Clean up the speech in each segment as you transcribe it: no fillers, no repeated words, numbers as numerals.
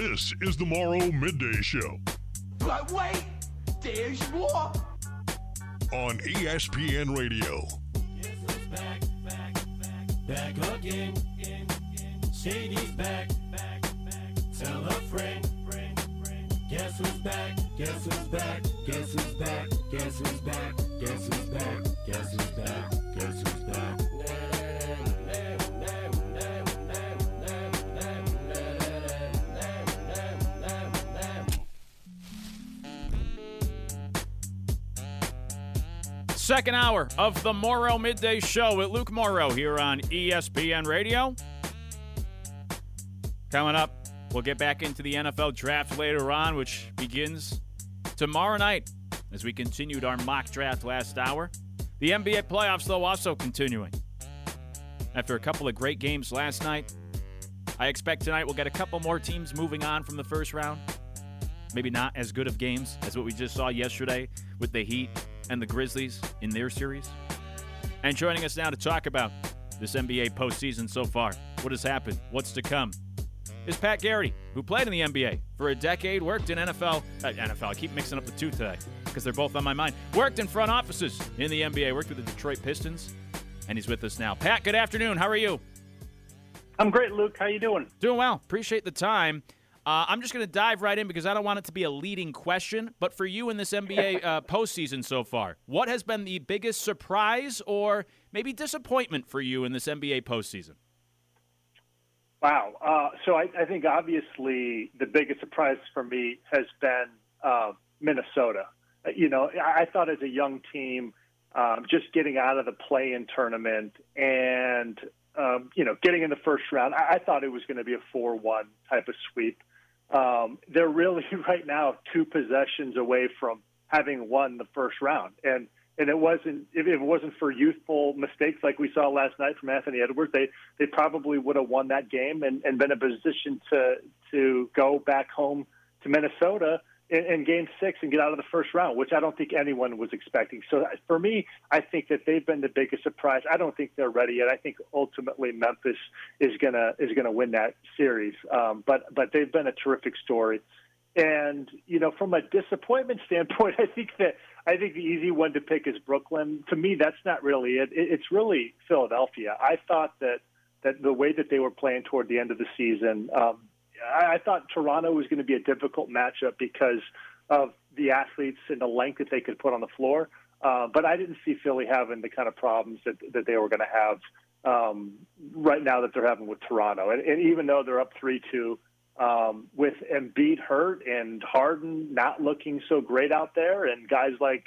This is the Morrow Midday Show. But wait, there's more. On ESPN Radio. Guess who's back again. Shady's back. Tell a friend. Guess who's back? Guess who's back? Guess who's back? Guess who's back? Guess who's back? Guess who's back? Guess who's back? Second hour of the Morrow Midday Show with Luke Morrow here on ESPN Radio. Coming up, we'll get back into the NFL draft later on, which begins tomorrow night as we continued our mock draft last hour. The NBA playoffs, though, also continuing. After a couple of great games last night, I expect tonight we'll get a couple more teams moving on from the first round. Maybe not as good of games as what we just saw yesterday with the Heat and the Grizzlies in their series. And joining us now to talk about this NBA postseason so far, what has happened, what's to come, is Pat Garrity, who played in the NBA for a decade, worked in NFL, I keep mixing up the two today because they're both on my mind, worked in front offices in the NBA, worked with the Detroit Pistons, and he's with us now. Pat, good afternoon. How are you? I'm great, Luke. How you doing? Doing well. Appreciate the time. I'm just going to dive right in because I don't want it to be a leading question, but for you in this NBA postseason so far, what has been the biggest surprise or maybe disappointment for you in this NBA postseason? Wow. So I think obviously the biggest surprise for me has been Minnesota. I thought as a young team, just getting out of the play-in tournament and, getting in the first round, I thought it was going to be a 4-1 type of sweep. They're really right now 2 possessions away from having won the first round. And it wasn't, if it wasn't for youthful mistakes like we saw last night from Anthony Edwards, they probably would have won that game and been in a position to go back home to Minnesota in Game 6 and get out of the first round, which I don't think anyone was expecting. So for me, I think that they've been the biggest surprise. I don't think they're ready yet. I think ultimately Memphis is gonna win that series. But they've been a terrific story. And from a disappointment standpoint, I think the easy one to pick is Brooklyn. To me, that's not really it. It's really Philadelphia. I thought that the way that they were playing toward the end of the season, I thought Toronto was going to be a difficult matchup because of the athletes and the length that they could put on the floor. But I didn't see Philly having the kind of problems that they were going to have right now that they're having with Toronto. And even though they're up 3-2, with Embiid hurt and Harden not looking so great out there, and guys like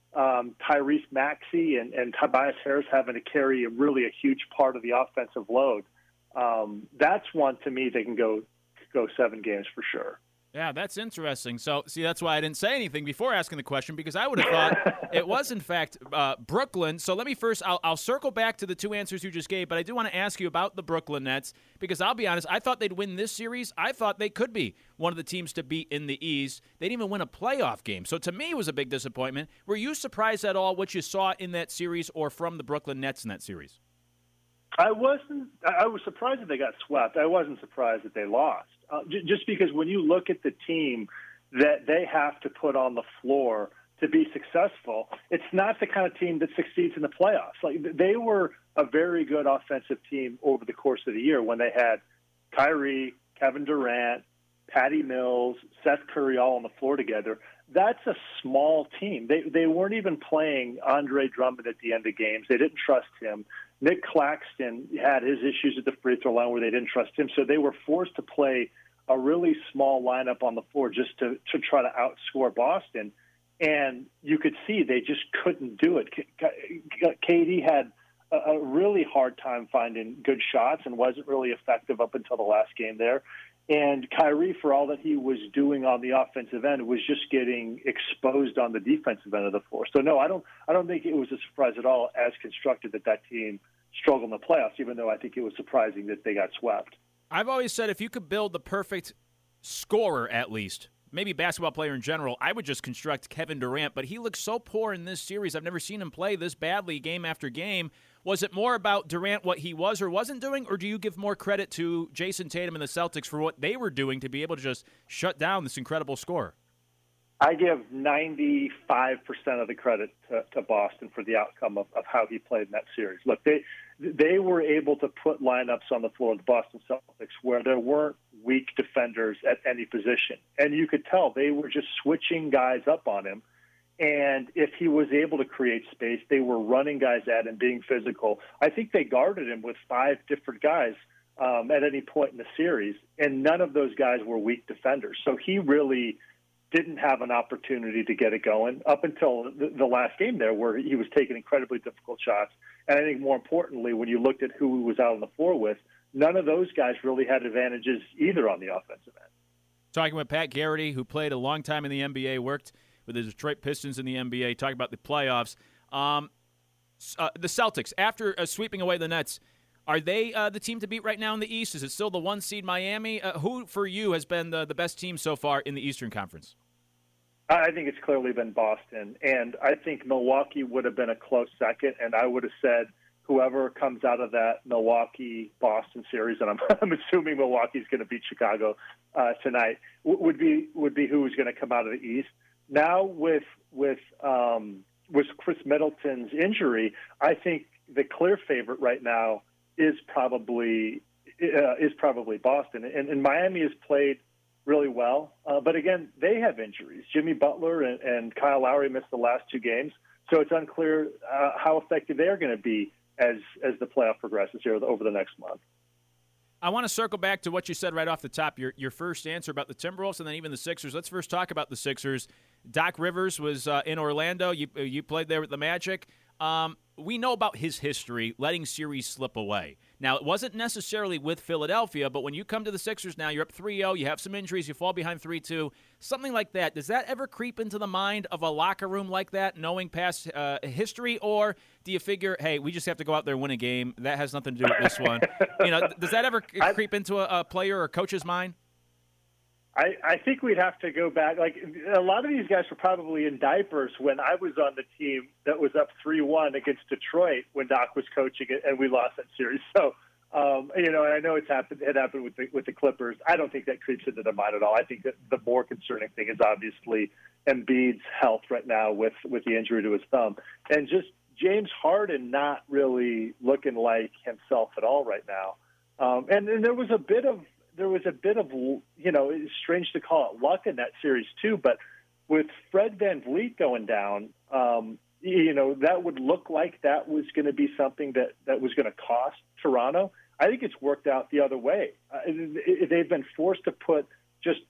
Tyrese Maxey and Tobias Harris having to carry a huge part of the offensive load, that's one to me they can go 7 games for sure. Yeah, that's interesting. So, see, that's why I didn't say anything before asking the question, because I would have thought it was, in fact, Brooklyn. So let me first, I'll circle back to the 2 answers you just gave, but I do want to ask you about the Brooklyn Nets, because I'll be honest, I thought they'd win this series. I thought they could be one of the teams to beat in the East. They didn't even win a playoff game. So to me, it was a big disappointment. Were you surprised at all what you saw in that series or from the Brooklyn Nets in that series? I wasn't. I was surprised that they got swept. I wasn't surprised that they lost. Just because when you look at the team that they have to put on the floor to be successful, it's not the kind of team that succeeds in the playoffs. Like, they were a very good offensive team over the course of the year when they had Kyrie, Kevin Durant, Patty Mills, Seth Curry all on the floor together. That's a small team. They weren't even playing Andre Drummond at the end of games. They didn't trust him. Nick Claxton had his issues at the free throw line where they didn't trust him. So they were forced to play a really small lineup on the floor just to try to outscore Boston. And you could see they just couldn't do it. KD had a really hard time finding good shots and wasn't really effective up until the last game there. And Kyrie, for all that he was doing on the offensive end, was just getting exposed on the defensive end of the floor. So no, I don't think it was a surprise at all as constructed that team struggled in the playoffs, even though I think it was surprising that they got swept. I've always said if you could build the perfect scorer, at least, maybe basketball player in general, I would just construct Kevin Durant, but he looks so poor in this series. I've never seen him play this badly game after game. Was it more about Durant, what he was or wasn't doing, or do you give more credit to Jason Tatum and the Celtics for what they were doing to be able to just shut down this incredible score? I give 95% of the credit to Boston for the outcome of how he played in that series. Look, they were able to put lineups on the floor of the Boston Celtics where there weren't weak defenders at any position. And you could tell they were just switching guys up on him. And if he was able to create space, they were running guys at him, being physical. I think they guarded him with 5 different guys at any point in the series, and none of those guys were weak defenders. So he really didn't have an opportunity to get it going up until the last game there, where he was taking incredibly difficult shots. And I think more importantly, when you looked at who he was out on the floor with, none of those guys really had advantages either on the offensive end. Talking with Pat Garrity, who played a long time in the NBA, worked with the Detroit Pistons in the NBA, talking about the playoffs. The Celtics, after sweeping away the Nets, are they the team to beat right now in the East? Is it still the 1 seed Miami? Who, for you, has been the best team so far in the Eastern Conference? I think it's clearly been Boston, and I think Milwaukee would have been a close second, and I would have said whoever comes out of that Milwaukee-Boston series, and I'm assuming Milwaukee's going to beat Chicago tonight, would be who was going to come out of the East. Now with Chris Middleton's injury, I think the clear favorite right now is probably Boston, and Miami has played really well, but again, they have injuries. Jimmy Butler and Kyle Lowry missed the last 2 games, so it's unclear how effective they're going to be as the playoff progresses here over the next month. I want to circle back to what you said right off the top, your first answer about the Timberwolves and then even the Sixers. Let's first talk about the Sixers. Doc Rivers was in Orlando. You played there with the Magic. We know about his history, letting series slip away. Now, it wasn't necessarily with Philadelphia, but when you come to the Sixers now, you're up 3-0, you have some injuries, you fall behind 3-2, something like that. Does that ever creep into the mind of a locker room like that, knowing past history, or do you figure, hey, we just have to go out there and win a game? That has nothing to do with this one. Does that ever creep into a player or coach's mind? I think we'd have to go back. Like, a lot of these guys were probably in diapers when I was on the team that was up 3-1 against Detroit when Doc was coaching it, and we lost that series. So, and I know it happened with the Clippers. I don't think that creeps into their mind at all. I think that the more concerning thing is obviously Embiid's health right now with the injury to his thumb, and just James Harden not really looking like himself at all right now. And there was a bit of, it's strange to call it luck in that series too, but with Fred VanVleet going down, that would look like that was going to be something that was going to cost Toronto. I think it's worked out the other way. They've been forced to put just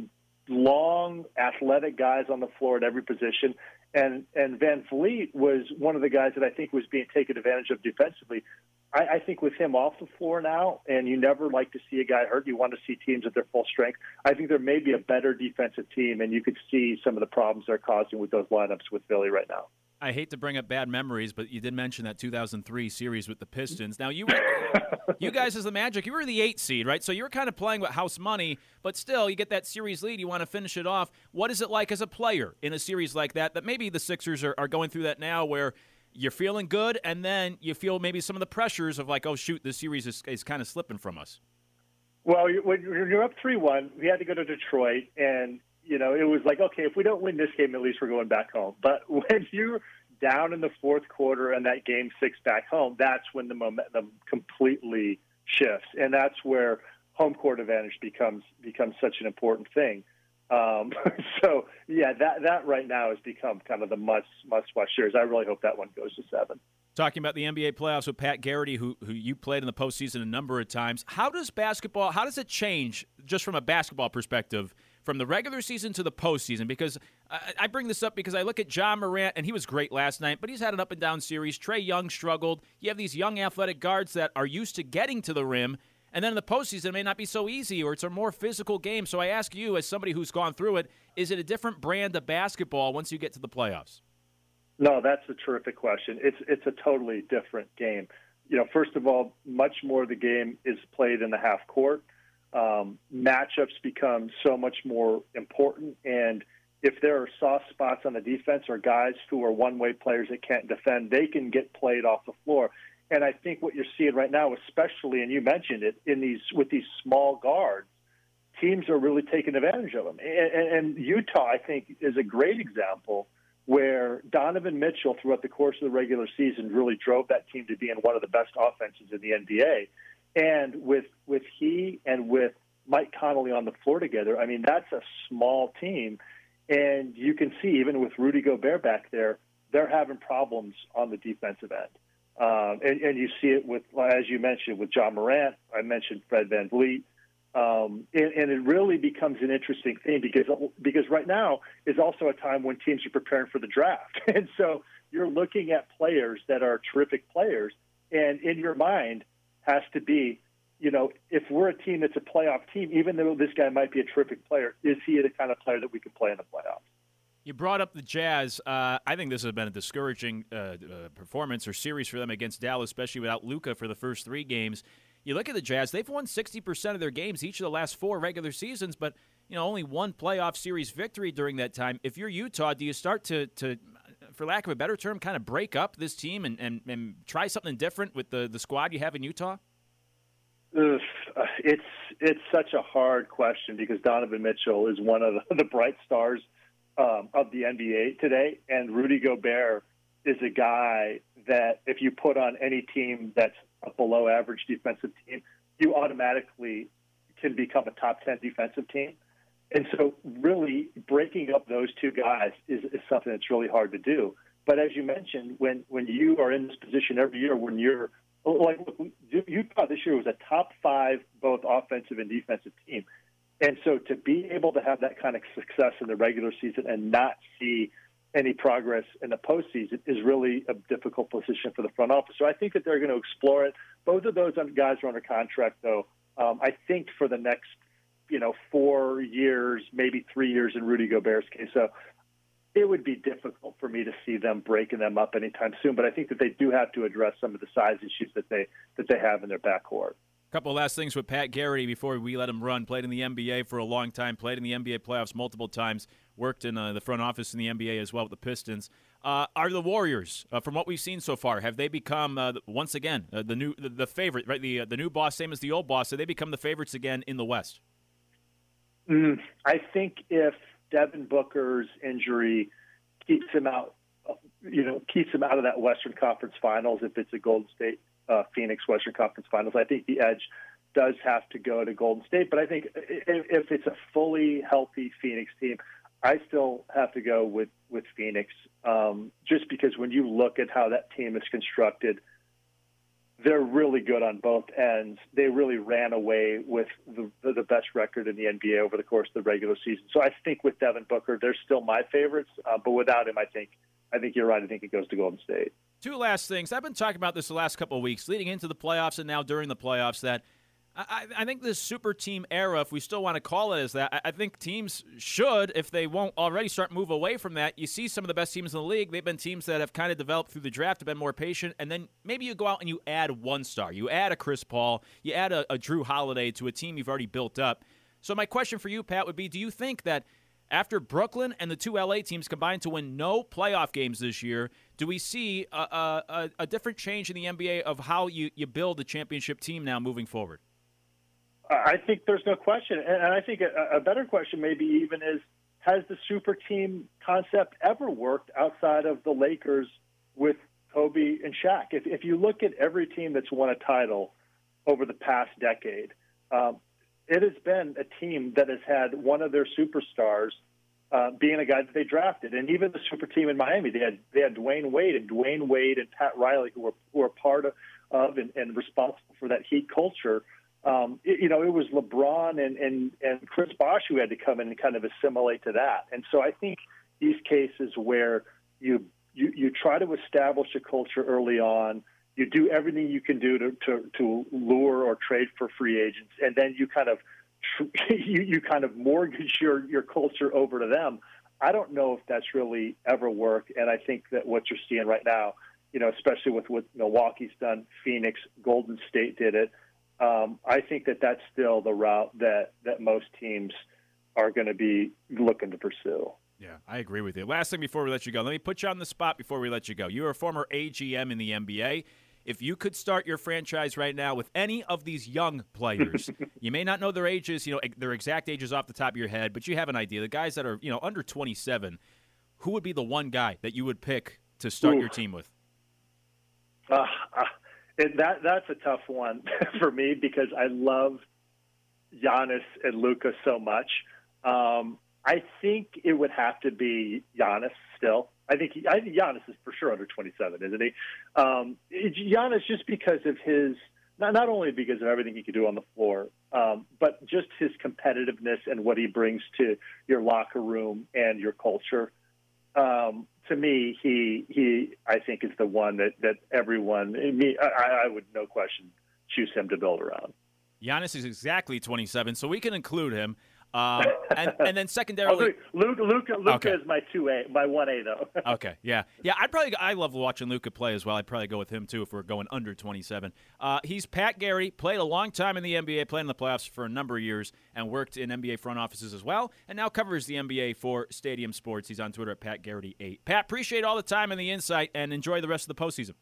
long, athletic guys on the floor at every position, and VanVleet was one of the guys that I think was being taken advantage of defensively. I think with him off the floor now, and you never like to see a guy hurt, you want to see teams at their full strength. I think there may be a better defensive team, and you could see some of the problems they're causing with those lineups with Philly right now. I hate to bring up bad memories, but you did mention that 2003 series with the Pistons. Now, you guys as the Magic, you were the 8th seed, right? So you were kind of playing with house money, but still, you get that series lead, you want to finish it off. What is it like as a player in a series like that maybe the Sixers are going through that now, where you're feeling good, and then you feel maybe some of the pressures of like, oh, shoot, this series is kind of slipping from us? Well, when you're up 3-1, we had to go to Detroit, and, it was like, okay, if we don't win this game, at least we're going back home. But when you're down in the fourth quarter and that Game 6 back home, that's when the momentum completely shifts, and that's where home court advantage becomes such an important thing. So, yeah, that right now has become kind of the must-watch series. I really hope that one goes to 7. Talking about the NBA playoffs with Pat Garrity, who you played in the postseason a number of times. How does it change, just from a basketball perspective, from the regular season to the postseason? Because I bring this up because I look at Ja Morant, and he was great last night, but he's had an up-and-down series. Trae Young struggled. You have these young athletic guards that are used to getting to the rim, and then in the postseason, it may not be so easy, or it's a more physical game. So I ask you, as somebody who's gone through it, is it a different brand of basketball once you get to the playoffs? No, that's a terrific question. It's a totally different game. First of all, much more of the game is played in the half court. Matchups become so much more important, and if there are soft spots on the defense or guys who are one-way players that can't defend, they can get played off the floor. And I think what you're seeing right now, especially, and you mentioned it, with these small guards, teams are really taking advantage of them. And Utah, I think, is a great example where Donovan Mitchell, throughout the course of the regular season, really drove that team to being one of the best offenses in the NBA. And with he and with Mike Conley on the floor together, I mean, that's a small team. And you can see, even with Rudy Gobert back there, they're having problems on the defensive end. And you see it with, as you mentioned, with John Morant. I mentioned Fred VanVleet. And it really becomes an interesting thing because right now is also a time when teams are preparing for the draft. And so you're looking at players that are terrific players, and in your mind has to be, if we're a team that's a playoff team, even though this guy might be a terrific player, is he the kind of player that we can play in the playoffs? You brought up the Jazz. I think this has been a discouraging performance or series for them against Dallas, especially without Luka for the first 3 games. You look at the Jazz, they've won 60% of their games each of the last 4 regular seasons, but only 1 playoff series victory during that time. If you're Utah, do you start to for lack of a better term, kind of break up this team and try something different with the squad you have in Utah? It's such a hard question because Donovan Mitchell is one of the bright stars of the NBA today, and Rudy Gobert is a guy that if you put on any team that's a below-average defensive team, you automatically can become a top 10 defensive team. And so really breaking up those 2 guys is something that's really hard to do. But as you mentioned, when you are in this position every year, when you're like Utah this year was a top 5 both offensive and defensive team. And so to be able to have that kind of success in the regular season and not see any progress in the postseason is really a difficult position for the front office. So I think that they're going to explore it. Both of those guys are under contract, though. I think for the next, 4 years, maybe 3 years in Rudy Gobert's case. So it would be difficult for me to see them breaking them up anytime soon. But I think that they do have to address some of the size issues that they have in their backcourt. Couple of last things with Pat Garrity before we let him run. Played in the NBA for a long time, played in the NBA playoffs multiple times, worked in the front office in the NBA as well with the Pistons. Are the Warriors, from what we've seen so far, have they become, once again, the favorite, right? The new boss, same as the old boss, have they become the favorites again in the West? I think if Devin Booker's injury keeps him out, keeps him out of that Western Conference Finals, if it's a Golden State Phoenix Western Conference Finals, I think the edge does have to go to Golden State. But I think if it's a fully healthy Phoenix team, I still have to go with Phoenix, just because when you look at how that team is constructed, they're really good on both ends. They really ran away with the best record in the NBA over the course of the regular season. So I think with Devin Booker, they're still my favorites. But without him, I think you're right. I think it goes to Golden State. 2 last things. I've been talking about this the last couple of weeks, leading into the playoffs and now during the playoffs, that I think this super team era, if we still want to call it as that, I think teams should, if they won't already, start move away from that. You see some of the best teams in the league, they've been teams that have kind of developed through the draft, have been more patient, and then maybe you go out and you add 1 star. You add a Chris Paul, you add a Drew Holiday to a team you've already built up. So my question for you, Pat, would be, do you think that after Brooklyn and the 2 LA teams combined to win no playoff games this year, do we see a different change in the NBA of how you build a championship team now moving forward? I think there's no question. And I think a better question maybe even is, has the super team concept ever worked outside of the Lakers with Kobe and Shaq? If you look at every team that's won a title over the past decade, it has been a team that has had one of their superstars being a guy that they drafted. And even the super team in Miami, they had Dwayne Wade and Pat Riley, who were part of and responsible for that Heat culture. It was LeBron and Chris Bosh who had to come in and kind of assimilate to that. And so I think these cases where you try to establish a culture early on, you do everything you can do to lure or trade for free agents, and then you kind of mortgage your culture over to them. I don't know if that's really ever worked, and I think that what you're seeing right now, especially with what Milwaukee's done, Phoenix, Golden State did it. I think that that's still the route that most teams are going to be looking to pursue. Yeah, I agree with you. Last thing before we let you go, let me put you on the spot before we let you go. You're a former AGM in the NBA. if you could start your franchise right now with any of these young players, you may not know their ages, their exact ages off the top of your head, but you have an idea. The guys that are, under 27, who would be the one guy that you would pick to start your team with? That's a tough one for me because I love Giannis and Luka so much. I think it would have to be Giannis still. I think Giannis is for sure under 27, isn't he? Giannis, just because of his not only because of everything he could do on the floor, but just his competitiveness and what he brings to your locker room and your culture. To me, he I think is the one that everyone, I would no question choose him to build around. Giannis is exactly 27, so we can include him. And then secondarily, Luka okay. is my 2A, my 1A though. Okay, yeah. I love watching Luka play as well. I'd probably go with him too if we're going under 27. He's Pat Garrity, played a long time in the NBA, played in the playoffs for a number of years, and worked in NBA front offices as well, and now covers the NBA for Stadium Sports. He's on Twitter at PatGarrity8. Pat, appreciate all the time and the insight, and enjoy the rest of the postseason.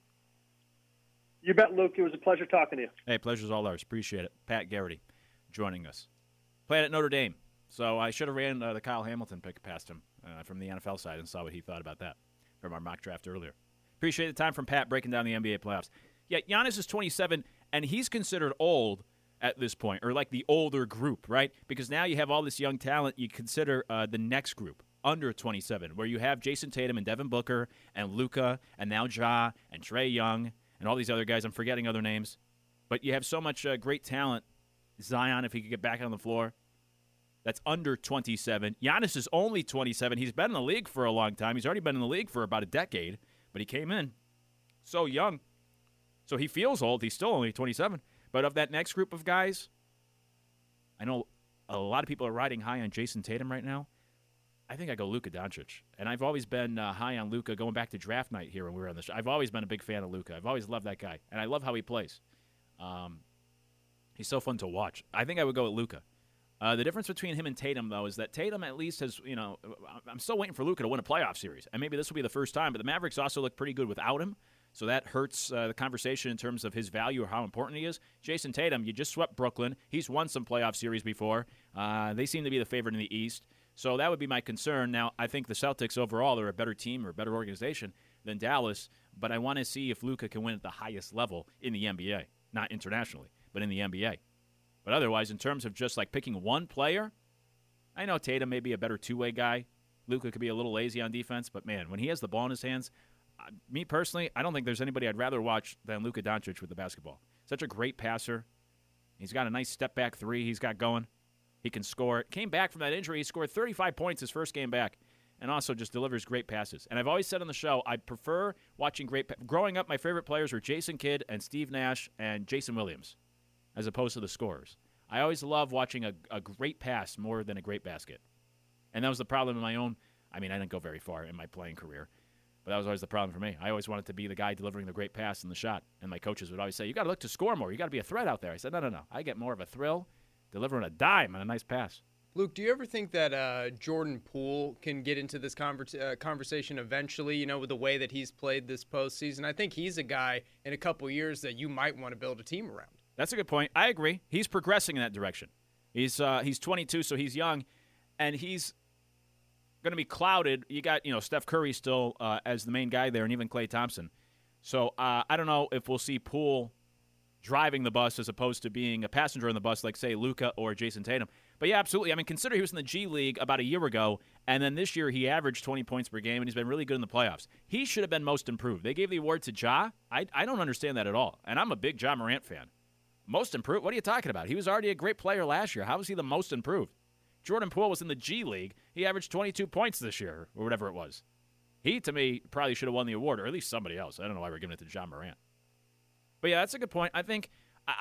You bet, Luke. It was a pleasure talking to you. Hey, pleasure's all ours. Appreciate it. Pat Garrity joining us. Played at Notre Dame. So I should have ran the Kyle Hamilton pick past him from the NFL side and saw what he thought about that from our mock draft earlier. Appreciate the time from Pat breaking down the NBA playoffs. Yeah, Giannis is 27, and he's considered old at this point, or like the older group, right? Because now you have all this young talent. You consider the next group, under 27, where you have Jason Tatum and Devin Booker and Luka and now Ja and Trae Young and all these other guys. I'm forgetting other names. But you have so much great talent. Zion, if he could get back on the floor. That's under 27. Giannis is only 27. He's been in the league for a long time. He's already been in the league for about a decade, but he came in so young. So he feels old. He's still only 27. But of that next group of guys, I know a lot of people are riding high on Jason Tatum right now. I think I go Luka Doncic. And I've always been high on Luka going back to draft night here when we were on the show. I've always been a big fan of Luka. I've always loved that guy. And I love how he plays. He's so fun to watch. I think I would go with Luka. The difference between him and Tatum, though, is that Tatum at least has, I'm still waiting for Luka to win a playoff series. And maybe this will be the first time, but the Mavericks also look pretty good without him. So that hurts the conversation in terms of his value or how important he is. Jason Tatum, you just swept Brooklyn. He's won some playoff series before. They seem to be the favorite in the East. So that would be my concern. Now, I think the Celtics overall are a better team or a better organization than Dallas, but I want to see if Luka can win at the highest level in the NBA. Not internationally, but in the NBA. But otherwise, in terms of just like picking one player, I know Tatum may be a better two-way guy. Luka could be a little lazy on defense, but man, when he has the ball in his hands, me personally, I don't think there's anybody I'd rather watch than Luka Doncic with the basketball. Such a great passer. He's got a nice step-back three he's got going. He can score it. Came back from that injury. He scored 35 points his first game back and also just delivers great passes. And I've always said on the show, I prefer watching growing up, my favorite players were Jason Kidd and Steve Nash and Jason Williams, as opposed to the scorers. I always love watching a great pass more than a great basket. And that was the problem in my own – I mean, I didn't go very far in my playing career, but that was always the problem for me. I always wanted to be the guy delivering the great pass and the shot. And my coaches would always say, you got to look to score more. You got to be a threat out there. I said, no. I get more of a thrill delivering a dime on a nice pass. Luke, do you ever think that Jordan Poole can get into this conversation eventually, with the way that he's played this postseason? I think he's a guy in a couple years that you might want to build a team around. That's a good point. I agree. He's progressing in that direction. He's 22, so he's young, and he's going to be clouded. You got Steph Curry still as the main guy there, and even Klay Thompson. So I don't know if we'll see Poole driving the bus as opposed to being a passenger on the bus like, say, Luka or Jason Tatum. But, yeah, absolutely. I mean, consider he was in the G League about a year ago, and then this year he averaged 20 points per game, and he's been really good in the playoffs. He should have been most improved. They gave the award to Ja. I don't understand that at all, and I'm a big Ja Morant fan. Most improved? What are you talking about? He was already a great player last year. How was he the most improved? Jordan Poole was in the G League. He averaged 22 points this year, or whatever it was. He, to me, probably should have won the award, or at least somebody else. I don't know why we're giving it to Ja Morant. But, yeah, that's a good point. I think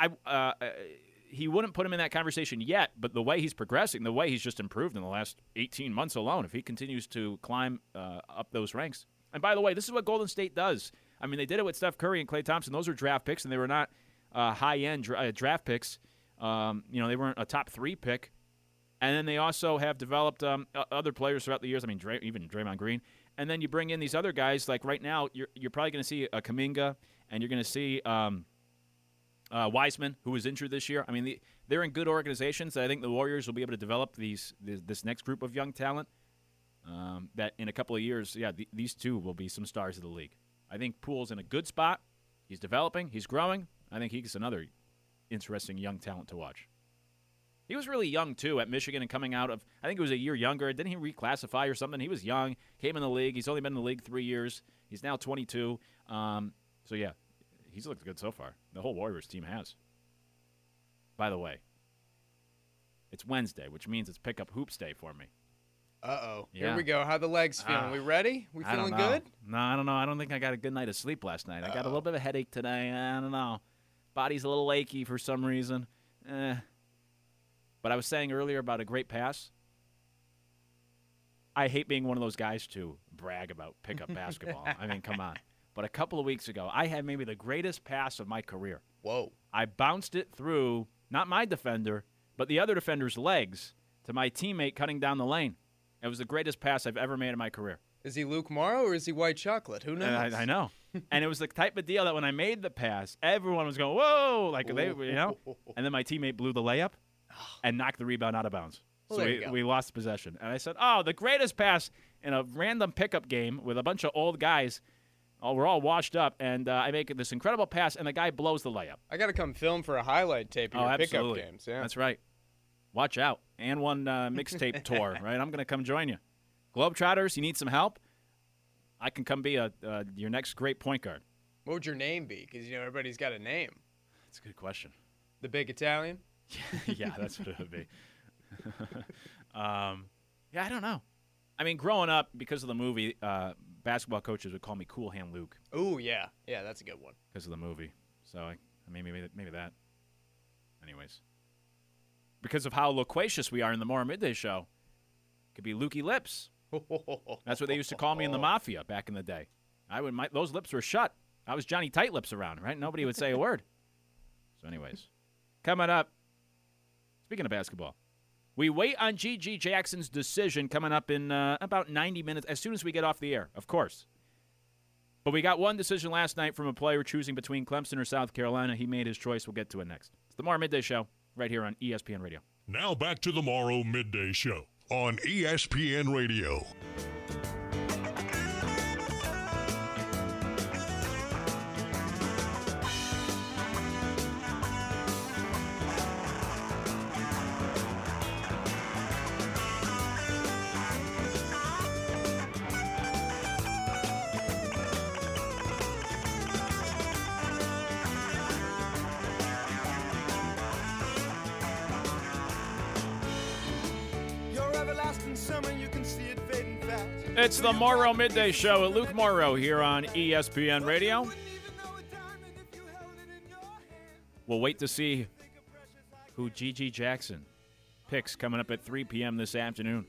he wouldn't put him in that conversation yet, but the way he's progressing, the way he's just improved in the last 18 months alone, if he continues to climb up those ranks. And, by the way, this is what Golden State does. I mean, they did it with Steph Curry and Klay Thompson. Those were draft picks, and they were not high-end draft picks. They weren't a top 3 pick. And then they also have developed other players throughout the years. I mean, even Draymond Green. And then you bring in these other guys. Like right now, you're probably going to see a Kuminga, and you're going to see Wiseman, who was injured this year. I mean, they're in good organizations. I think the Warriors will be able to develop this next group of young talent that in a couple of years, these two will be some stars of the league. I think Poole's in a good spot. He's developing. He's growing. I think he's another interesting young talent to watch. He was really young, too, at Michigan and coming out of, I think he was a year younger. Didn't he reclassify or something? He was young, came in the league. He's only been in the league 3 years. He's now 22. He's looked good so far. The whole Warriors team has. By the way, it's Wednesday, which means it's Pickup Hoops Day for me. Uh-oh. Yeah. Here we go. How the legs feeling? We ready? We I don't feeling know. good? No, I don't know. I don't think I got a good night of sleep last night. I got a little bit of a headache today. I don't know. Body's a little achy for some reason. But I was saying earlier about a great pass. I hate being one of those guys to brag about pickup basketball. I mean, come on. But a couple of weeks ago, I had maybe the greatest pass of my career. Whoa. I bounced it through, not my defender, but the other defender's legs to my teammate cutting down the lane. It was the greatest pass I've ever made in my career. Is he Luke Morrow or is he white chocolate? Who knows? I know. And it was the type of deal that when I made the pass, everyone was going, whoa, like they, And then my teammate blew the layup and knocked the rebound out of bounds. Well, So we lost possession. And I said, the greatest pass in a random pickup game with a bunch of old guys. We're all washed up, and I make this incredible pass, and the guy blows the layup. I got to come film for a highlight tape of your absolutely. pickup games. Yeah. That's right. Watch out. And one mixtape tour, right? I'm going to come join you. Globetrotters, you need some help? I can come be your next great point guard. What would your name be? Because, everybody's got a name. That's a good question. The Big Italian? Yeah, that's what it would be. I don't know. I mean, growing up, because of the movie, basketball coaches would call me Cool Hand Luke. Oh, yeah. Yeah, that's a good one. Because of the movie. So, maybe that. Anyways. Because of how loquacious we are in the Morrow Midday Show, it could be Lukey Lips. That's what they used to call me in the Mafia back in the day. Those lips were shut. I was Johnny Tight Lips around, right? Nobody would say a word. So anyways, coming up, speaking of basketball, we wait on G.G. Jackson's decision coming up in about 90 minutes, as soon as we get off the air, of course. But we got one decision last night from a player choosing between Clemson or South Carolina. He made his choice. We'll get to it next. It's the Morrow Midday Show right here on ESPN Radio. Now back to the Morrow Midday Show on ESPN Radio. It's the Morrow Midday Show with Luke Morrow here on ESPN Radio. We'll wait to see who G.G. Jackson picks coming up at 3 p.m. this afternoon.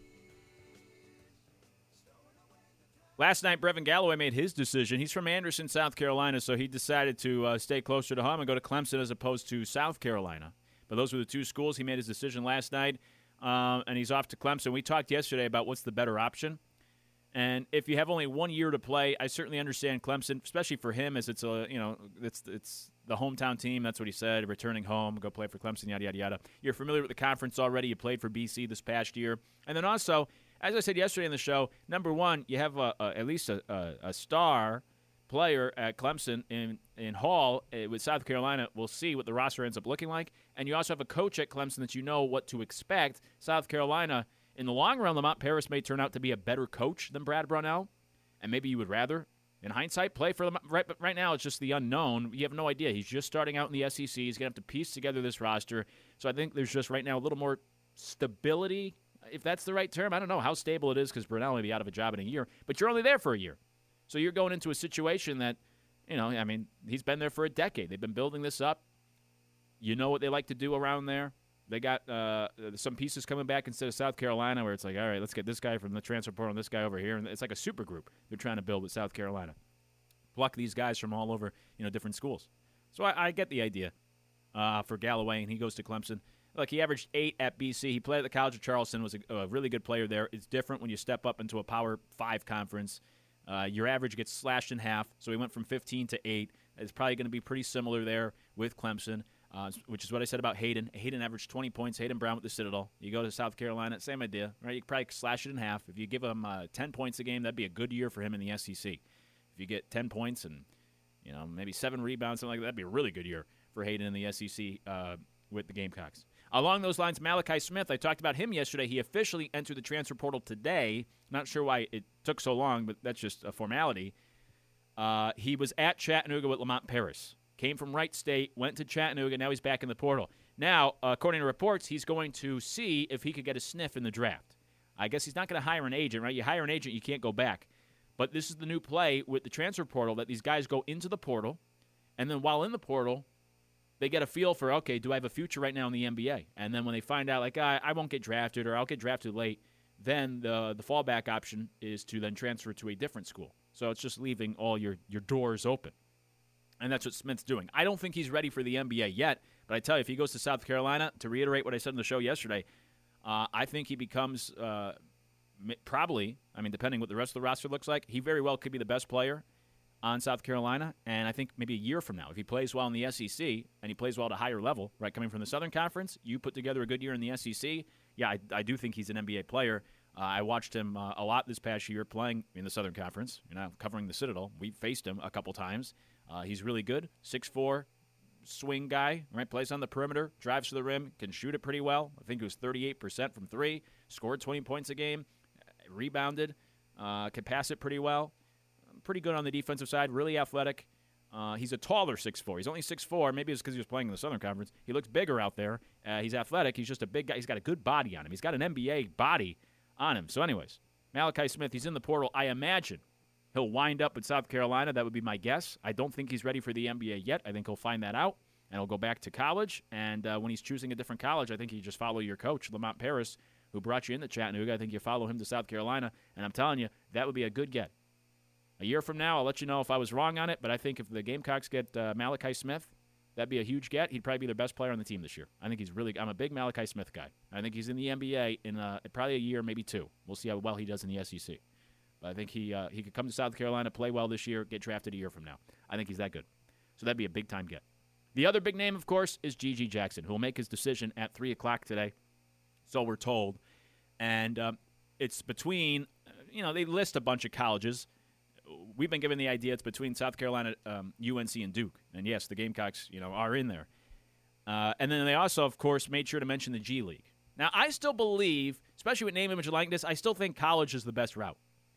Last night, Brevin Galloway made his decision. He's from Anderson, South Carolina, so he decided to stay closer to home and go to Clemson as opposed to South Carolina. But those were the two schools. He made his decision last night, and he's off to Clemson. We talked yesterday about what's the better option. And if you have only 1 year to play, I certainly understand Clemson, especially for him, as it's it's the hometown team. That's what he said, returning home, go play for Clemson, yada, yada, yada. You're familiar with the conference already. You played for BC this past year. And then also, as I said yesterday in the show, number one, you have at least a star player at Clemson in Hall with South Carolina. We'll see what the roster ends up looking like. And you also have a coach at Clemson that you know what to expect. South Carolina, in the long run, Lamont Paris may turn out to be a better coach than Brad Brownell, and maybe you would rather, in hindsight, play for them. Right now, it's just the unknown. You have no idea. He's just starting out in the SEC. He's going to have to piece together this roster. So I think there's just right now a little more stability, if that's the right term. I don't know how stable it is because Brownell may be out of a job in a year, but you're only there for a year. So you're going into a situation that, he's been there for a decade. They've been building this up. You know what they like to do around there. They got some pieces coming back instead of South Carolina where it's like, all right, let's get this guy from the transfer portal and this guy over here. And it's like a super group they're trying to build with South Carolina. Pluck these guys from all over, different schools. So I get the idea for Galloway, and he goes to Clemson. Look, he averaged 8 at BC. He played at the College of Charleston, was a really good player there. It's different when you step up into a Power 5 conference. Your average gets slashed in half, so he went from 15 to 8. It's probably going to be pretty similar there with Clemson, which is what I said about Hayden. Hayden averaged 20 points. Hayden Brown with the Citadel. You go to South Carolina, same idea, right? You probably slash it in half. If you give him 10 points a game, that'd be a good year for him in the SEC. If you get 10 points and maybe 7 rebounds, something like that, that'd be a really good year for Hayden in the SEC with the Gamecocks. Along those lines, Malachi Smith, I talked about him yesterday. He officially entered the transfer portal today. Not sure why it took so long, but that's just a formality. He was at Chattanooga with Lamont Paris. Came from Wright State, went to Chattanooga, now he's back in the portal. Now, according to reports, he's going to see if he could get a sniff in the draft. I guess he's not going to hire an agent, right? You hire an agent, you can't go back. But this is the new play with the transfer portal, that these guys go into the portal, and then while in the portal, they get a feel for, okay, do I have a future right now in the NBA? And then when they find out, like, I won't get drafted or I'll get drafted late, then the fallback option is to then transfer to a different school. So it's just leaving all your doors open. And that's what Smith's doing. I don't think he's ready for the NBA yet, but I tell you, if he goes to South Carolina, to reiterate what I said on the show yesterday, I think he becomes probably, depending what the rest of the roster looks like, he very well could be the best player on South Carolina, and I think maybe a year from now, if he plays well in the SEC and he plays well at a higher level, right, coming from the Southern Conference, you put together a good year in the SEC, yeah, I do think he's an NBA player. I watched him a lot this past year playing in the Southern Conference, covering the Citadel. We faced him a couple times. He's really good, 6'4", swing guy, right, plays on the perimeter, drives to the rim, can shoot it pretty well. I think it was 38% from 3, scored 20 points a game, rebounded, can pass it pretty well. Pretty good on the defensive side, really athletic. He's a taller 6'4". He's only 6'4". Maybe it's because he was playing in the Southern Conference. He looks bigger out there. He's athletic. He's just a big guy. He's got a good body on him. He's got an NBA body on him. So anyways, Malachi Smith, he's in the portal. I imagine he'll wind up in South Carolina. That would be my guess. I don't think he's ready for the NBA yet. I think he'll find that out, and he'll go back to college. And when he's choosing a different college, I think you just follow your coach, Lamont Paris, who brought you into Chattanooga. I think you follow him to South Carolina. And I'm telling you, that would be a good get. A year from now, I'll let you know if I was wrong on it, but I think if the Gamecocks get Malachi Smith, that'd be a huge get. He'd probably be their best player on the team this year. I think I'm a big Malachi Smith guy. I think he's in the NBA in probably a year, maybe 2. We'll see how well he does in the SEC. But I think he could come to South Carolina, play well this year, get drafted a year from now. I think he's that good. So that'd be a big-time get. The other big name, of course, is G.G. Jackson, who will make his decision at 3 o'clock today, so we're told. And it's between, they list a bunch of colleges. We've been given the idea it's between South Carolina, UNC, and Duke. And, yes, the Gamecocks, are in there. And then they also, of course, made sure to mention the G League. Now, I still believe, especially with name, image, and likeness, I still think college is the best route.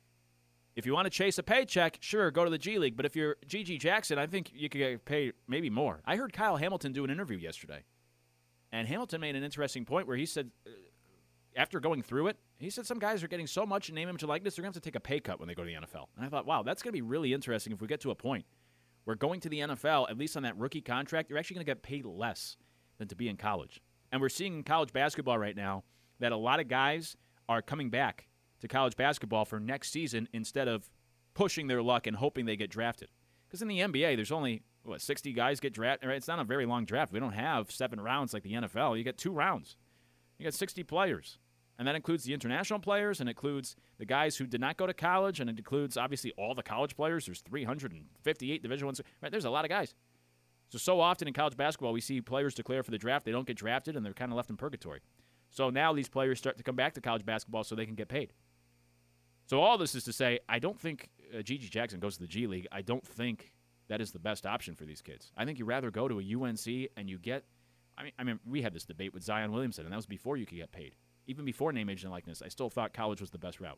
If you want to chase a paycheck, sure, go to the G League. But if you're G.G. Jackson, I think you could get paid maybe more. I heard Kyle Hamilton do an interview yesterday. And Hamilton made an interesting point where he said, after going through it, he said some guys are getting so much in name, image, and likeness, they're going to have to take a pay cut when they go to the NFL. And I thought, wow, that's going to be really interesting if we get to a point where going to the NFL, at least on that rookie contract, you're actually going to get paid less than to be in college. And we're seeing in college basketball right now that a lot of guys are coming back to college basketball for next season instead of pushing their luck and hoping they get drafted. Because in the NBA, there's only, 60 guys get drafted. Right? It's not a very long draft. We don't have 7 rounds like the NFL. You get 2 rounds. You got 60 players. And that includes the international players, and it includes the guys who did not go to college, and it includes, obviously, all the college players. There's 358 Division I. Right? There's a lot of guys. So often in college basketball, we see players declare for the draft. They don't get drafted, and they're kind of left in purgatory. So now these players start to come back to college basketball so they can get paid. So all this is to say, I don't think G.G. Jackson goes to the G League. I don't think that is the best option for these kids. I think you'd rather go to a UNC and you get – I mean, we had this debate with Zion Williamson, and that was before you could get paid. Even before name, image, and likeness, I still thought college was the best route.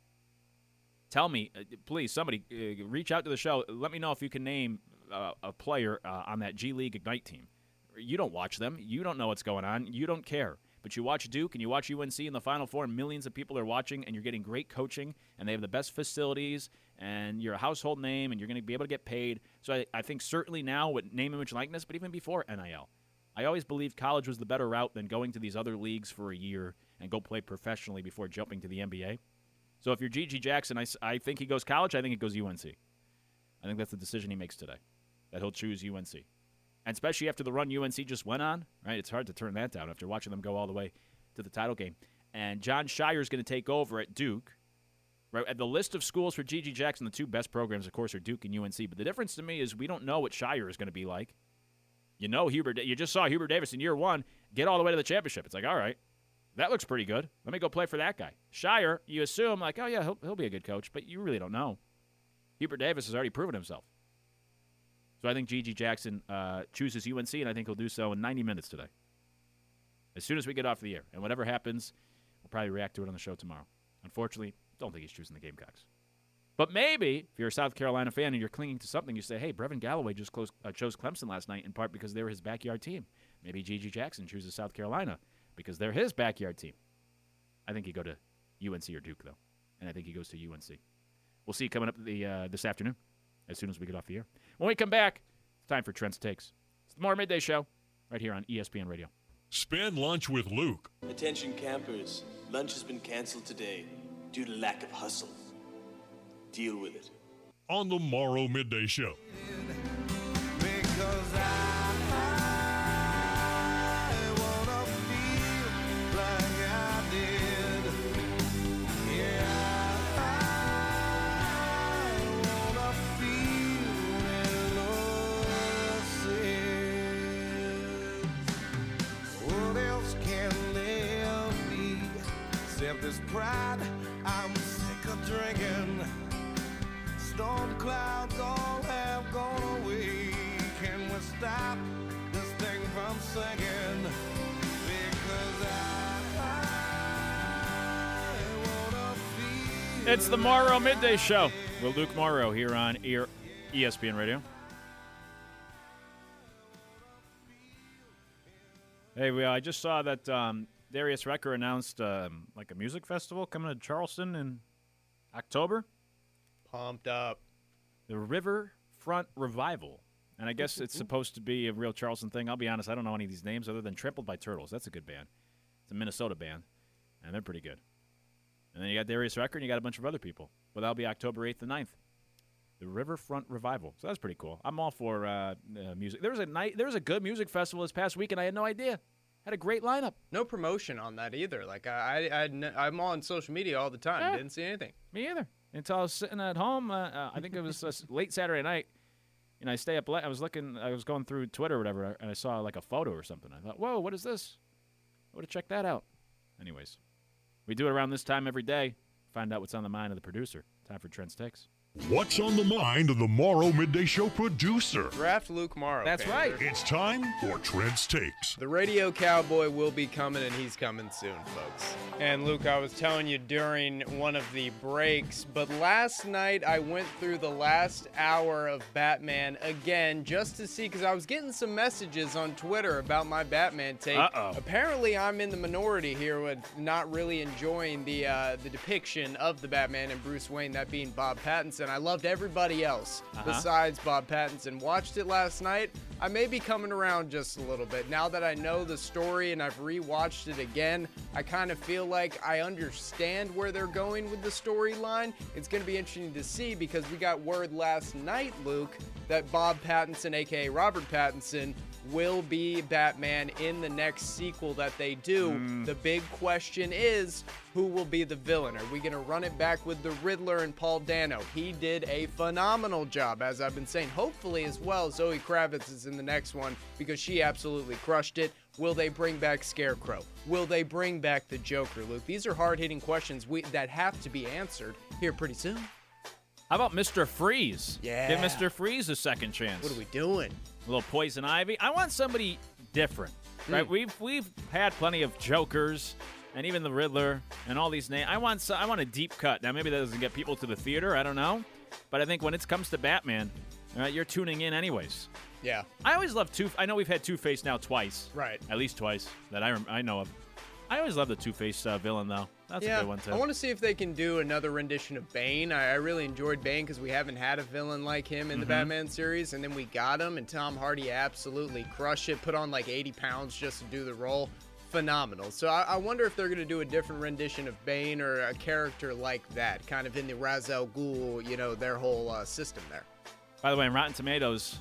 Tell me, please, somebody, reach out to the show. Let me know if you can name a player on that G League Ignite team. You don't watch them. You don't know what's going on. You don't care. But you watch Duke and you watch UNC in the Final Four, millions of people are watching, and you're getting great coaching, and they have the best facilities, and you're a household name, and you're going to be able to get paid. So I think certainly now with name, image, likeness, but even before NIL, I always believed college was the better route than going to these other leagues for a year and go play professionally before jumping to the NBA. So if you're G.G. Jackson, I think he goes college. I think he goes UNC. I think that's the decision he makes today, that he'll choose UNC. And especially after the run UNC just went on, right? It's hard to turn that down after watching them go all the way to the title game. And John Shire's going to take over at Duke, Right? The list of schools for G.G. Jackson, the two best programs, of course, are Duke and UNC. But the difference to me is we don't know what Shire is going to be like. You know, you just saw Hubert Davis in year one get all the way to the championship. It's like, all right, that looks pretty good. Let me go play for that guy. Shire, you assume, like, oh, yeah, he'll be a good coach, but you really don't know. Hubert Davis has already proven himself. So I think G.G. Jackson chooses UNC, and I think he'll do so in 90 minutes today. As soon as we get off the air. And whatever happens, we'll probably react to it on the show tomorrow. Unfortunately, don't think he's choosing the Gamecocks. But maybe, if you're a South Carolina fan and you're clinging to something, you say, hey, Brevin Galloway just chose Clemson last night in part because they were his backyard team. Maybe G.G. Jackson chooses South Carolina because they're his backyard team. I think he'd go to UNC or Duke, though. And I think he goes to UNC. We'll see you coming up this afternoon as soon as we get off the air. When we come back, it's time for Trent's Takes. It's the More Midday Show right here on ESPN Radio. Spend lunch with Luke. Attention campers, lunch has been canceled today due to lack of hustle. Deal with it. On the Morrow Midday Show. Because I wanna feel like I did. Yeah, I wanna feel in love. What else can there be except this pride? I'm sick of drinking. Storm clouds all have gone away. Can we stop this thing from sinking? Because I wanna feel. It's the Morrow Midday Show with Luke Morrow here on ESPN Radio. Hey, I just saw that Darius Rucker announced like a music festival coming to Charleston in October. Pumped up. The Riverfront Revival. And I guess it's supposed to be a real Charleston thing. I'll be honest, I don't know any of these names other than Trampled by Turtles. That's a good band. It's a Minnesota band, and they're pretty good. And then you got Darius Rucker, and you got a bunch of other people. But that'll be October 8th and 9th. The Riverfront Revival. So that's pretty cool. I'm all for music. There was a good music festival this past week, and I had no idea. Had a great lineup. No promotion on that either. Like I'm on social media all the time. Yeah. Didn't see anything. Me either. Until I was sitting at home. I think it was late Saturday night. And I stay up late. I was going through Twitter or whatever, and I saw like a photo or something. I thought, whoa, what is this? I would have checked that out. Anyways, we do it around this time every day. Find out what's on the mind of the producer. Time for Trent's Takes. What's on the mind of the Morrow Midday Show producer? Draft Luke Morrow. That's right. It's time for Trent's Takes. The Radio Cowboy will be coming, and he's coming soon, folks. And Luke, I was telling you during one of the breaks, but last night I went through the last hour of Batman again just to see, because I was getting some messages on Twitter about my Batman take. Apparently, I'm in the minority here with not really enjoying the depiction of the Batman and Bruce Wayne, that being Bob Pattinson. I loved everybody else besides Bob Pattinson. Watched it last night. I may be coming around just a little bit. Now that I know the story and I've rewatched it again, I kind of feel like I understand where they're going with the storyline. It's going to be interesting to see because we got word last night, Luke, that Bob Pattinson, a.k.a. Robert Pattinson, will be Batman in the next sequel that they do. The big question is, who will be the villain? Are we going to run it back with the Riddler and Paul Dano? He did a phenomenal job, as I've been saying. Hopefully as well, Zoe Kravitz is in the next one because she absolutely crushed it. Will they bring back Scarecrow? Will they bring back the Joker, Luke? These are hard-hitting questions that have to be answered here pretty soon. How about Mr. Freeze? Yeah. Give Mr. Freeze a second chance. What are we doing? A little Poison Ivy. I want somebody different, right? We've had plenty of Jokers and even the Riddler and all these names. I want a deep cut. Now maybe that doesn't get people to the theater. I don't know, but I think when it comes to Batman, you're tuning in anyways. Yeah. I always love I know we've had Two-Face now twice. Right. At least twice that I know of. I always love the Two-Face villain though. That's a good one too. I want to see if they can do another rendition of Bane. I really enjoyed Bane because we haven't had a villain like him in the Batman series, and then we got him, and Tom Hardy absolutely crushed it, put on like 80 pounds just to do the role. Phenomenal. So I wonder if they're going to do a different rendition of Bane or a character like that, kind of in the Ra's al Ghul, their whole system there. By the way, in Rotten Tomatoes,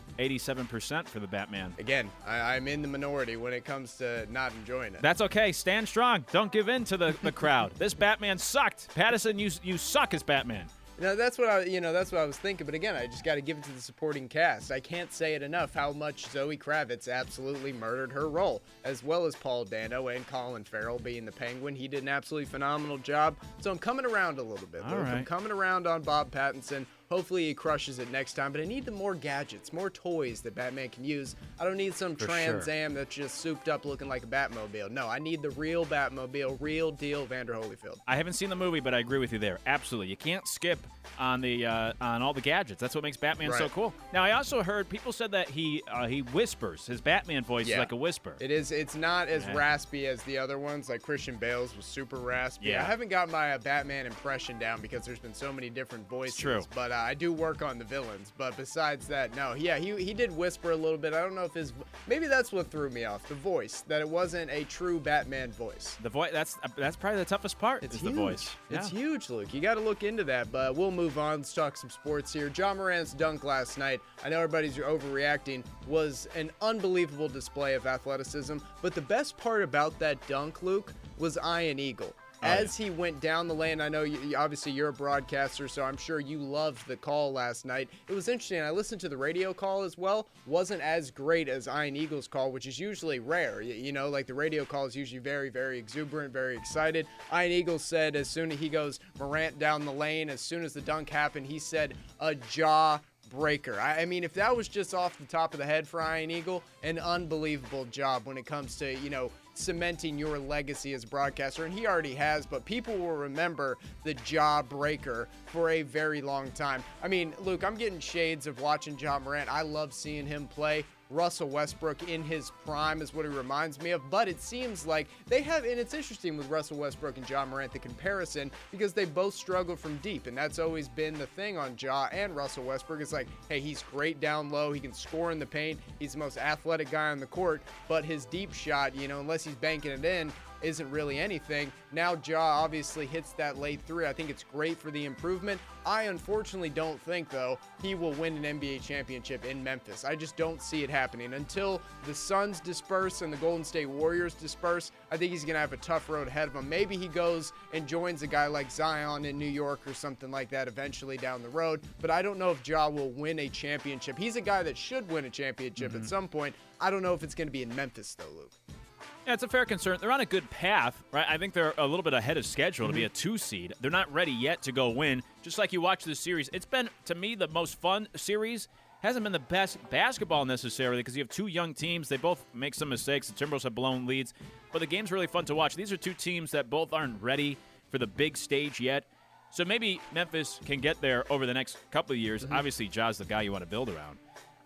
87% for the Batman. Again, I'm in the minority when it comes to not enjoying it. That's okay. Stand strong. Don't give in to the crowd. This Batman sucked. Pattinson, you suck as Batman. That's what I was thinking. But again, I just got to give it to the supporting cast. I can't say it enough how much Zoe Kravitz absolutely murdered her role, as well as Paul Dano and Colin Farrell being the Penguin. He did an absolutely phenomenal job. So I'm coming around a little bit. All right. I'm coming around on Bob Pattinson. Hopefully he crushes it next time, but I need the more gadgets, more toys that Batman can use. I don't need some Trans Am that's just souped up looking like a Batmobile. No, I need the real Batmobile, real deal Vander Holyfield. I haven't seen the movie, but I agree with you there. Absolutely. You can't skip on the on all the gadgets. That's what makes Batman so cool. Now, I also heard people said that he whispers. His Batman voice is like a whisper. It is. It's not as raspy as the other ones. Like Christian Bale's was super raspy. Yeah. I haven't got my Batman impression down because there's been so many different voices. It's true. But I do work on the villains. But besides that, no. Yeah, he did whisper a little bit. I don't know if maybe that's what threw me off. The voice. That it wasn't a true Batman voice. The voice. That's probably the toughest part. It's huge. The voice. It's huge, Luke. You got to look into that. But we'll move on. Let's talk some sports here. Ja Morant's dunk last night, I know everybody's overreacting, was an unbelievable display of athleticism. But the best part about that dunk, Luke, was Ian Eagle. As he went down the lane, I know obviously you're a broadcaster, so I'm sure you loved the call last night. It was interesting. I listened to the radio call as well. Wasn't as great as Ian Eagle's call, which is usually rare. Like the radio call is usually very, very exuberant, very excited. Ian Eagle said as soon as he goes Morant down the lane, as soon as the dunk happened, he said a jaw breaker. I mean, if that was just off the top of the head for Ian Eagle, an unbelievable job when it comes to, cementing your legacy as a broadcaster, and he already has, but people will remember the jaw breaker for a very long time. I mean, Luke, I'm getting shades of watching Ja Morant. I love seeing him play. Russell Westbrook in his prime is what he reminds me of, but it seems like they have, and it's interesting with Russell Westbrook and Ja Morant, the comparison, because they both struggle from deep, and that's always been the thing on Ja and Russell Westbrook. It's like, hey, he's great down low, he can score in the paint, he's the most athletic guy on the court, but his deep shot, unless he's banking it in, isn't really anything. Now Ja obviously hits that late three. I think it's great for the improvement. I unfortunately don't think, though, he will win an NBA championship in Memphis. I just don't see it happening. Until the Suns disperse and the Golden State Warriors disperse, I think he's going to have a tough road ahead of him. Maybe he goes and joins a guy like Zion in New York or something like that eventually down the road, but I don't know if Ja will win a championship. He's a guy that should win a championship at some point. I don't know if it's going to be in Memphis, though, Luke. Yeah, it's a fair concern. They're on a good path, right? I think they're a little bit ahead of schedule to be a 2 seed. They're not ready yet to go win. Just like you watch this series, it's been, to me, the most fun series. Hasn't been the best basketball necessarily because you have two young teams. They both make some mistakes. The Timberwolves have blown leads, but the game's really fun to watch. These are two teams that both aren't ready for the big stage yet. So maybe Memphis can get there over the next couple of years. Obviously, Ja's the guy you want to build around.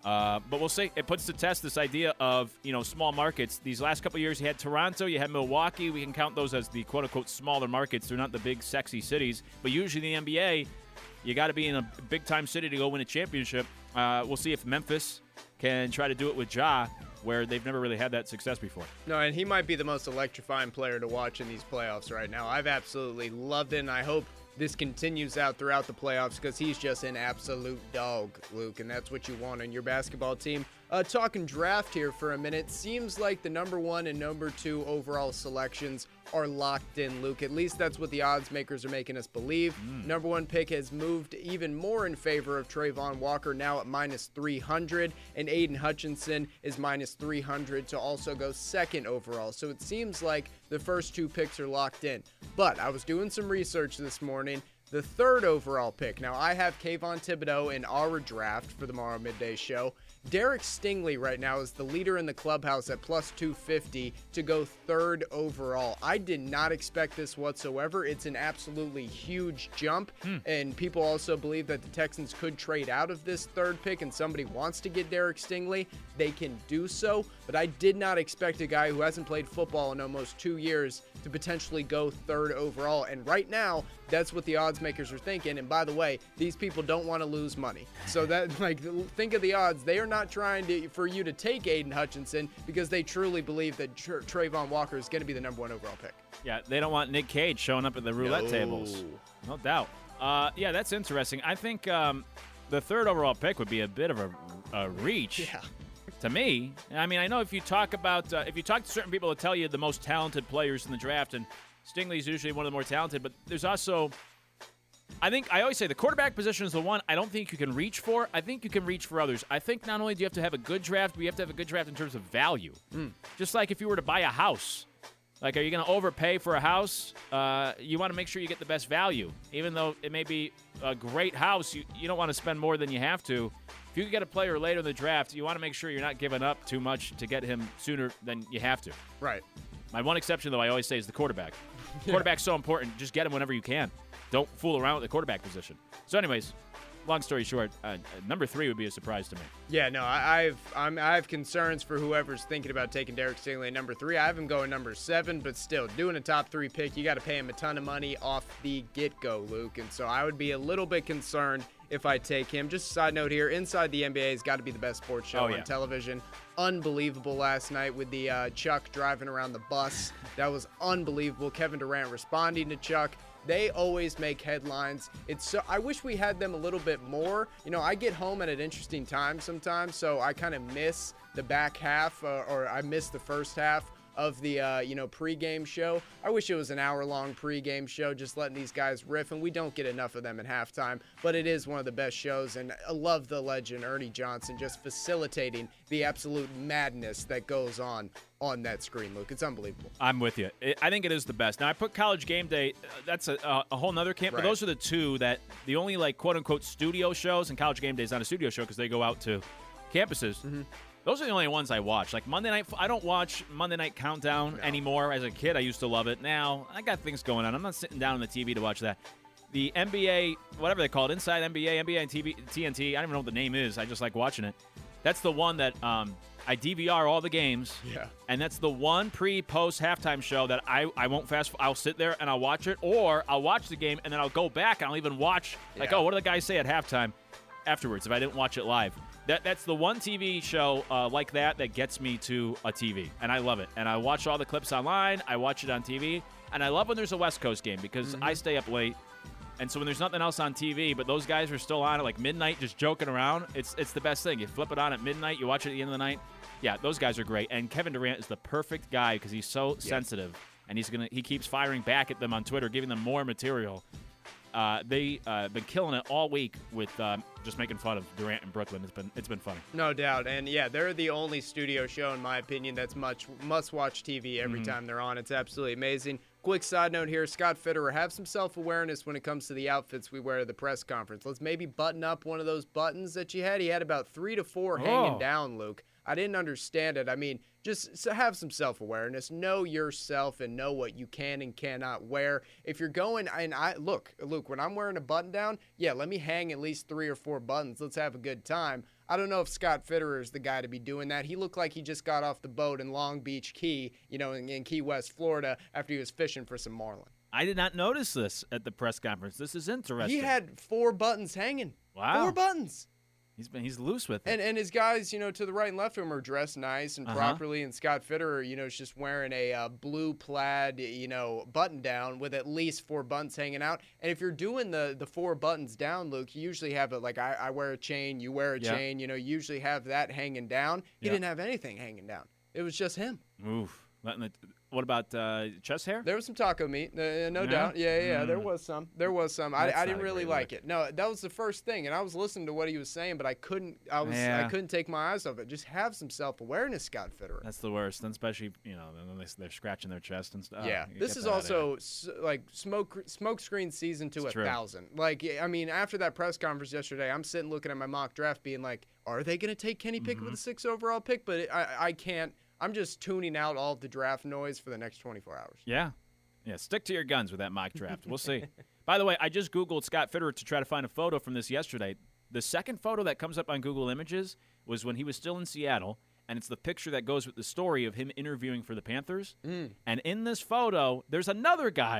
But we'll see. It puts to test this idea of, small markets. These last couple of years, you had Toronto, you had Milwaukee. We can count those as the quote-unquote smaller markets. They're not the big, sexy cities. But usually in the NBA, you got to be in a big-time city to go win a championship. We'll see if Memphis can try to do it with Ja, where they've never really had that success before. No, and he might be the most electrifying player to watch in these playoffs right now. I've absolutely loved it, and I hope this continues out throughout the playoffs because he's just an absolute dog, Luke, and that's what you want on your basketball team. Talking draft here for a minute, seems like the number 1 and number 2 overall selections are locked in, Luke. At least that's what the odds makers are making us believe. Number 1 pick has moved even more in favor of Trayvon Walker, now at -300, and Aiden Hutchinson is -300 to also go 2nd overall. So it seems like the first 2 picks are locked in. But I was doing some research this morning. The 3rd overall pick. Now, I have Kayvon Thibodeau in our draft for the Tomorrow Midday Show. Derek Stingley right now is the leader in the clubhouse at +250 to go 3rd overall. I did not expect this whatsoever. It's an absolutely huge jump, and people also believe that the Texans could trade out of this 3rd pick and somebody wants to get Derek Stingley. They can do so, but I did not expect a guy who hasn't played football in almost 2 years to potentially go 3rd overall, and right now, that's what the odds makers are thinking. And by the way, these people don't want to lose money. So that, think of the odds. They are not trying for you to take Aiden Hutchinson because they truly believe that Trayvon Walker is going to be the number 1 overall pick. Yeah, they don't want Nick Cage showing up at the roulette tables. No doubt. Yeah, that's interesting. I think the third overall pick would be a bit of a reach. Yeah. To me, I mean, I know if you talk to certain people, they'll tell you the most talented players in the draft, and Stingley's usually one of the more talented, but there's also, I always say the quarterback position is the one I don't think you can reach for. I think you can reach for others. I think not only do you have to have a good draft, but you have to have a good draft in terms of value. Just like if you were to buy a house. Like, are you going to overpay for a house? You want to make sure you get the best value. Even though it may be a great house, you don't want to spend more than you have to. If you can get a player later in the draft, you want to make sure you're not giving up too much to get him sooner than you have to. Right. My one exception, though, I always say is the quarterback. Quarterback's so important. Just get him whenever you can. Don't fool around with the quarterback position. So anyways, long story short, number 3 would be a surprise to me. Yeah, no, I have concerns for whoever's thinking about taking Derek Stingley at number 3. I have him going number 7, but still, doing a top 3 pick, you got to pay him a ton of money off the get-go, Luke. And so I would be a little bit concerned if I take him. Just a side note here, Inside the NBA has got to be the best sports show on television. Unbelievable last night with the Chuck driving around the bus. That was unbelievable. Kevin Durant responding to Chuck. They always make headlines. I wish we had them a little bit more. You know, I get home at an interesting time sometimes, so I kind of miss the back half, or I miss the first half of the pregame show. I wish it was an hour-long pregame show, just letting these guys riff, and we don't get enough of them at halftime, but it is one of the best shows, and I love the legend Ernie Johnson just facilitating the absolute madness that goes on that screen, Luke. It's unbelievable. I'm with you. I think it is the best. Now, I put College Game Day, that's a whole nother camp, but those are the two that the only, like, quote-unquote studio shows, and College Game Day is not a studio show because they go out to campuses. Mm-hmm. Those are the only ones I watch. Like Monday Night, I don't watch Monday Night Countdown anymore. As a kid, I used to love it. Now, I got things going on. I'm not sitting down on the TV to watch that. The NBA, whatever they call it, Inside NBA, NBA and TNT, I don't even know what the name is. I just like watching it. That's the one that I DVR all the games. Yeah. And that's the one pre-post halftime show that I won't fast. I'll sit there and I'll watch it, or I'll watch the game and then I'll go back and I'll even watch, what do the guys say at halftime afterwards if I didn't watch it live. That's the one TV show like that gets me to a TV, and I love it. And I watch all the clips online. I watch it on TV, and I love when there's a West Coast game because I stay up late. And so when there's nothing else on TV, but those guys are still on at like midnight just joking around, it's the best thing. You flip it on at midnight, you watch it at the end of the night. Yeah, those guys are great. And Kevin Durant is the perfect guy because he's so sensitive, and he keeps firing back at them on Twitter, giving them more material. They've been killing it all week with just making fun of Durant in Brooklyn. It's been funny. No doubt. And, yeah, they're the only studio show, in my opinion, that's must-watch TV every time they're on. It's absolutely amazing. Quick side note here, Scott Fitterer, have some self-awareness when it comes to the outfits we wear to the press conference. Let's maybe button up one of those buttons that you had. He had about 3 to 4 hanging down, Luke. I didn't understand it. I mean, just have some self-awareness. Know yourself and know what you can and cannot wear. If you're going, and look, when I'm wearing a button down, let me hang at least 3 or 4 buttons. Let's have a good time. I don't know if Scott Fitterer is the guy to be doing that. He looked like he just got off the boat in Long Beach Key, in Key West, Florida, after he was fishing for some marlin. I did not notice this at the press conference. This is interesting. He had 4 buttons hanging. Wow. 4 buttons. He's loose with it. And his guys, to the right and left of him are dressed nice and properly. And Scott Fitterer, is just wearing a blue plaid, button down with at least 4 buttons hanging out. And if you're doing the 4 buttons down, Luke, you usually have it like I wear a chain, you wear a chain. You usually have that hanging down. He didn't have anything hanging down. It was just him. Oof. What about chest hair? There was some taco meat, no doubt. Yeah, there was some. I didn't really like it. No, that was the first thing, and I was listening to what he was saying, but I couldn't take my eyes off it. Just have some self-awareness, Scott Fitterer. That's the worst, and especially they're scratching their chest and stuff. Yeah, this is also like smoke screen season to 1,000. Like, I mean, after that press conference yesterday, I'm sitting looking at my mock draft, being like, are they going to take Kenny Pickett with the 6th overall pick? But I can't. I'm just tuning out all of the draft noise for the next 24 hours. Yeah. Stick to your guns with that mock draft. We'll see. By the way, I just Googled Scott Fitterer to try to find a photo from this yesterday. The second photo that comes up on Google Images was when he was still in Seattle, and it's the picture that goes with the story of him interviewing for the Panthers. And in this photo, there's another guy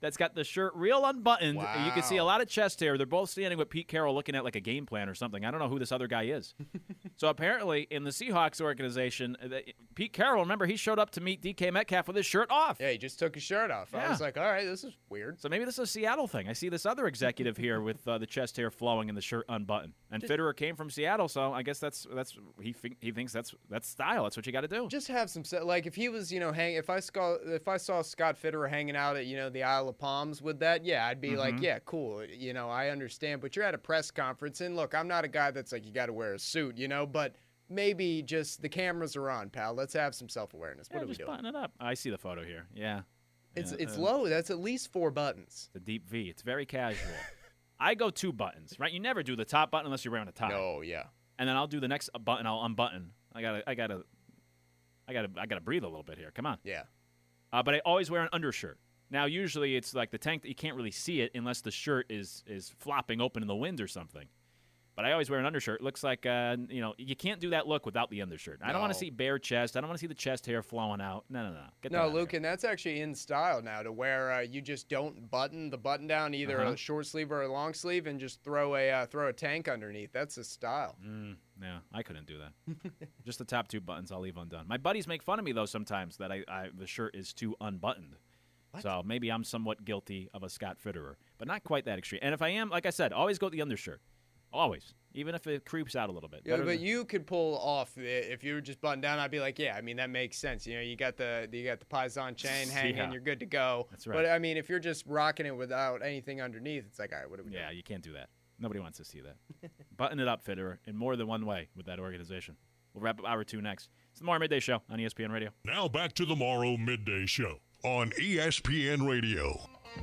that's got the shirt real unbuttoned. Wow. You can see a lot of chest hair. They're both standing with Pete Carroll looking at like a game plan or something. I don't know who this other guy is. So apparently in the Seahawks organization, Pete Carroll, remember, he showed up to meet DK Metcalf with his shirt off. Yeah, he just took his shirt off. Yeah. I was like, all right, this is weird. So maybe this is a Seattle thing. I see this other executive here with the chest hair flowing and the shirt unbuttoned. And Fitterer came from Seattle, so I guess that's he thinks that's style. That's what you got to do. Just have some like if he was, if I saw Scott Fitterer hanging out at the Isle of Palms with that, yeah, I'd be like, yeah, cool. I understand, but you're at a press conference, and look, I'm not a guy that's like you got to wear a suit, but maybe just the cameras are on, pal. Let's have some self-awareness. What are we just doing? button it up. I see the photo here. Yeah. It's low. That's at least 4 buttons. The deep V. It's very casual. I go 2 buttons, right? You never do the top button unless you're wearing a tie. No, yeah. And then I'll do the next button. I'll unbutton. I gotta breathe a little bit here. Come on. Yeah. But I always wear an undershirt. Now, usually it's like the tank that you can't really see it unless the shirt is flopping open in the wind or something. But I always wear an undershirt. It looks like, you can't do that look without the undershirt. I don't want to see bare chest. I don't want to see the chest hair flowing out. No. Get that out Luke, here. and that's actually in style now to where you just don't button the button down either a short sleeve or a long sleeve and just throw a tank underneath. That's a style. Yeah, I couldn't do that. Just the top 2 buttons I'll leave undone. My buddies make fun of me, though, sometimes that the shirt is too unbuttoned. What? So maybe I'm somewhat guilty of a Scott Fitterer, but not quite that extreme. And if I am, like I said, always go with the undershirt. Always. Even if it creeps out a little bit. Yeah, but you could pull off if you were just buttoned down. I'd be like, yeah, I mean that makes sense. You got the Paisan chain hanging, you're good to go. That's right. But I mean, if you're just rocking it without anything underneath, it's like, all right, what do we do? Yeah, you can't do that. Nobody wants to see that. Button it up, Fitterer, in more than one way with that organization. We'll wrap up hour 2 next. It's the Morrow Midday Show on ESPN Radio. Now back to the Morrow Midday Show on ESPN Radio.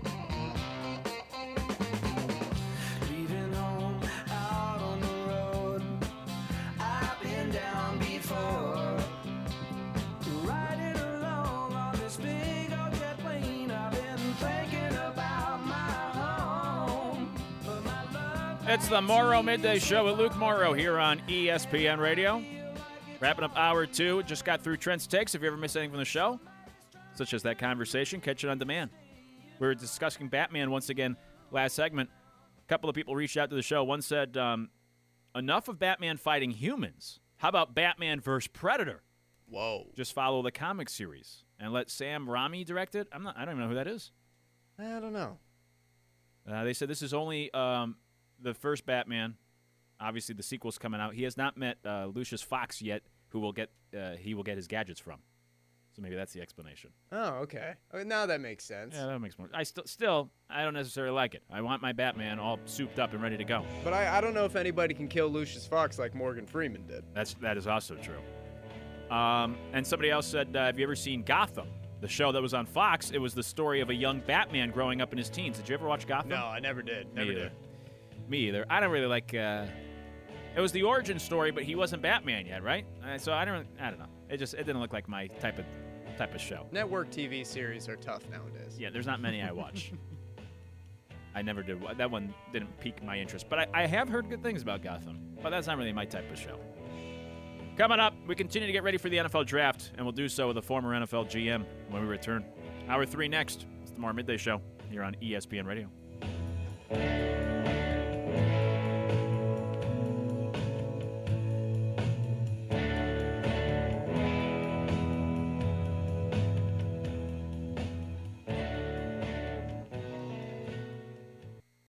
It's the Morrow Midday Show with Luke Morrow here on ESPN Radio. Wrapping up hour 2. Just got through Trent's Takes. If you ever missed anything from the show, such as that conversation, catch it on demand. We were discussing Batman once again last segment. A couple of people reached out to the show. One said, enough of Batman fighting humans. How about Batman vs. Predator? Whoa. Just follow the comic series and let Sam Raimi direct it. I don't even know who that is. I don't know. They said this is only the first Batman. Obviously, the sequel's coming out. He has not met Lucius Fox yet, who he will get his gadgets from. So maybe that's the explanation. Oh, okay. Now that makes sense. Yeah, that makes more. I still I don't necessarily like it. I want my Batman all souped up and ready to go. But I don't know if anybody can kill Lucius Fox like Morgan Freeman did. That is also true. And somebody else said, have you ever seen Gotham? The show that was on Fox. It was the story of a young Batman growing up in his teens. Did you ever watch Gotham? No, I never did. Never did. Me either. I don't really like. It was the origin story, but he wasn't Batman yet, right? So I don't know. It didn't look like my type of show. Network TV series are tough nowadays. Yeah, there's not many I watch. I never did. That one didn't pique my interest, but I have heard good things about Gotham. But that's not really my type of show. Coming up, we continue to get ready for the NFL Draft, and we'll do so with a former NFL GM when we return. Hour 3 next. It's the Morrow Midday Show here on ESPN Radio.